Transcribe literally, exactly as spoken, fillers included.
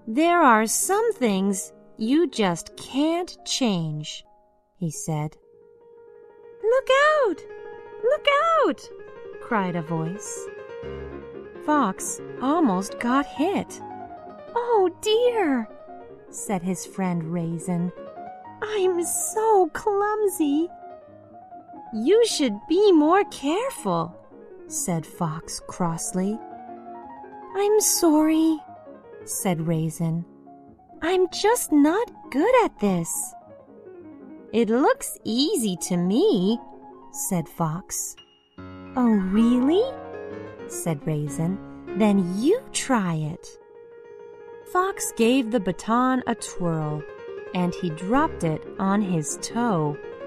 "There are some things you just can't change," he said. "Look out! Look out!" cried a voice. Fox almost got hit. "Oh dear," said his friend Raisin. "I'm so clumsy." "You should be more careful," said Fox crossly. "I'm sorry," said Raisin. "I'm just not good at this." "It looks easy to me," said Fox. "Oh, really?" said Raisin. "Then you try it." Fox gave the baton a twirl, and he dropped it on his toe.